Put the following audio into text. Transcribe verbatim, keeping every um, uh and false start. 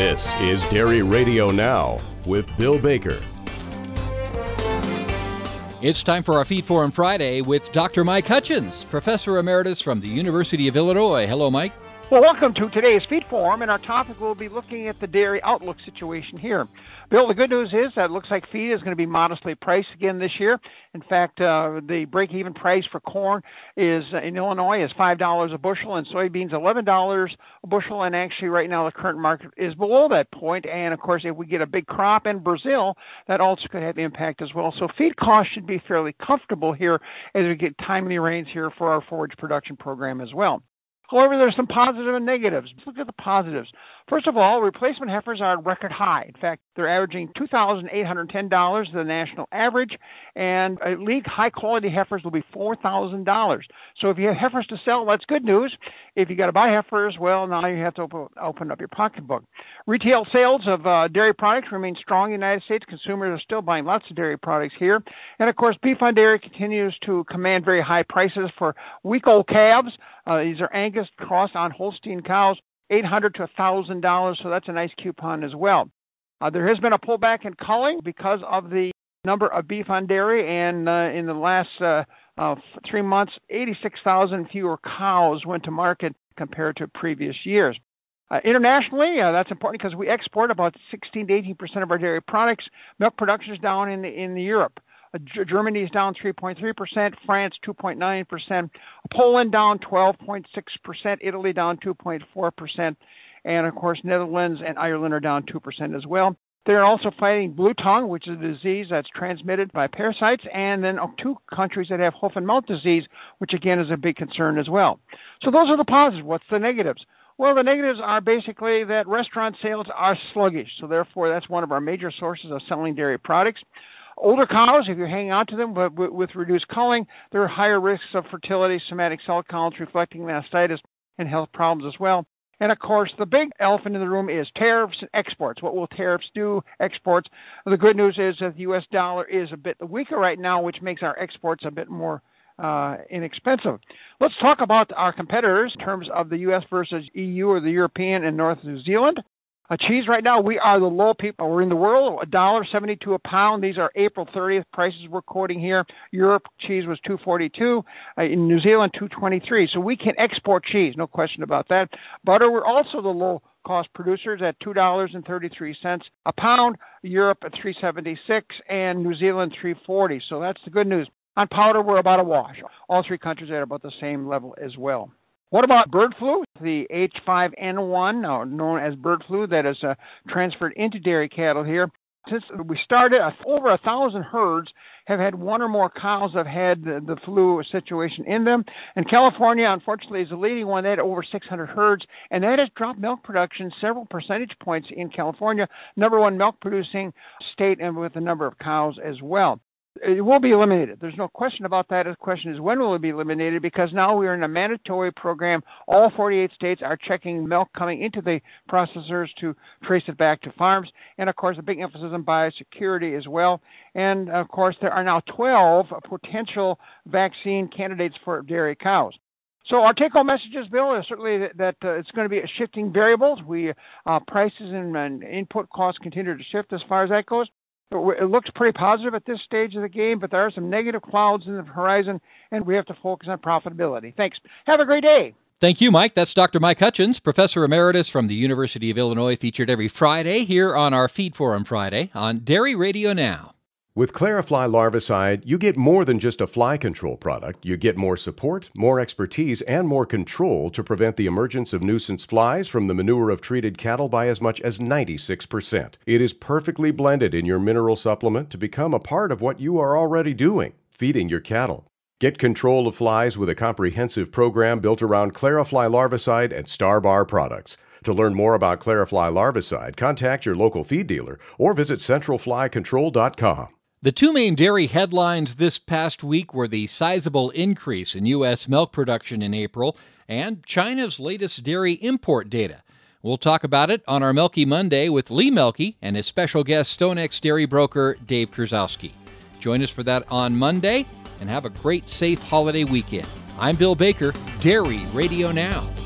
This is Dairy Radio Now with Bill Baker. It's time for our Feed Forum Friday with Doctor Mike Hutchins, Professor Emeritus from the University of Illinois. Hello, Mike. Well, welcome to today's Feed Forum, and our topic will be looking at the dairy outlook situation here. Bill, the good news is that it looks like feed is going to be modestly priced again this year. In fact, uh, the break-even price for corn is uh, in Illinois is five dollars a bushel, and soybeans eleven dollars a bushel. And actually, right now, the current market is below that point. And of course, if we get a big crop in Brazil, that also could have impact as well. So feed costs should be fairly comfortable here as we get timely rains here for our forage production program as well. However, there's some positives and negatives. Let's look at the positives. First of all, replacement heifers are at record high. In fact, they're averaging two thousand eight hundred ten dollars, the national average, and elite high-quality heifers will be four thousand dollars. So if you have heifers to sell, that's good news. If you got to buy heifers, well, now you have to open, open up your pocketbook. Retail sales of uh, dairy products remain strong in the United States. Consumers are still buying lots of dairy products here. And, of course, beef on dairy continues to command very high prices for week-old calves. Uh, these are Angus crossed on Holstein cows, eight hundred dollars to one thousand dollars, so that's a nice coupon as well. Uh, there has been a pullback in culling because of the number of beef on dairy, and uh, in the last uh, uh, three months, eighty-six thousand fewer cows went to market compared to previous years. Uh, internationally, uh, that's important because we export about sixteen to eighteen percent of our dairy products. Milk production is down in, in Europe. Uh, G- Germany is down three point three percent, France two point nine percent, Poland down twelve point six percent, Italy down two point four percent, and of course Netherlands and Ireland are down two percent as well. They're also fighting blue tongue, which is a disease that's transmitted by parasites, and then two countries that have hoof and mouth disease, which again is a big concern as well. So those are the positives. What's the negatives? Well, the negatives are basically that restaurant sales are sluggish, so therefore that's one of our major sources of selling dairy products. Older cows, if you hang on to them but with reduced culling, there are higher risks of fertility, somatic cell counts, reflecting mastitis, and health problems as well. And, of course, the big elephant in the room is tariffs and exports. What will tariffs do? Exports. The good news is that the U S dollar is a bit weaker right now, which makes our exports a bit more uh, inexpensive. Let's talk about our competitors in terms of the U S versus E U or the European and North New Zealand. Uh, cheese right now, we are the low people. We're in the world, one dollar seventy-two a pound. These are April thirtieth prices we're quoting here. Europe cheese was two forty-two. Uh, in New Zealand, two twenty-three. So we can export cheese, no question about that. Butter, we're also the low-cost producers at two dollars and thirty-three cents a pound. Europe at three seventy-six and New Zealand three forty. So that's the good news. On powder, we're about a wash. All three countries are at about the same level as well. What about bird flu? The H five N one, known as bird flu, that is uh, transferred into dairy cattle here. Since we started, over a thousand herds have had one or more cows that have had the, the flu situation in them. And California, unfortunately, is the leading one. They had over six hundred herds, and that has dropped milk production several percentage points in California, number one milk-producing state, and with the number of cows as well. It will be eliminated. There's no question about that. The question is, when will it be eliminated? Because now we are in a mandatory program. All forty-eight states are checking milk coming into the processors to trace it back to farms. And, of course, a big emphasis on biosecurity as well. And, of course, there are now twelve potential vaccine candidates for dairy cows. So our take-home messages, Bill, is certainly that, that uh, it's going to be a shifting variables. We uh, prices and, and input costs continue to shift as far as that goes. It looks pretty positive at this stage of the game, but there are some negative clouds in the horizon, and we have to focus on profitability. Thanks. Have a great day. Thank you, Mike. That's Doctor Mike Hutchins, Professor Emeritus from the University of Illinois, featured every Friday here on our Feed Forum Friday on Dairy Radio Now. With Clarifly Larvicide, you get more than just a fly control product. You get more support, more expertise, and more control to prevent the emergence of nuisance flies from the manure of treated cattle by as much as ninety-six percent. It is perfectly blended in your mineral supplement to become a part of what you are already doing, feeding your cattle. Get control of flies with a comprehensive program built around Clarifly Larvicide and Starbar products. To learn more about Clarifly Larvicide, contact your local feed dealer or visit central fly control dot com. The two main dairy headlines this past week were the sizable increase in U S milk production in April and China's latest dairy import data. We'll talk about it on our Melky Monday with Lee Melky and his special guest, StoneX dairy broker Dave Krasowski. Join us for that on Monday, and have a great, safe holiday weekend. I'm Bill Baker, Dairy Radio Now.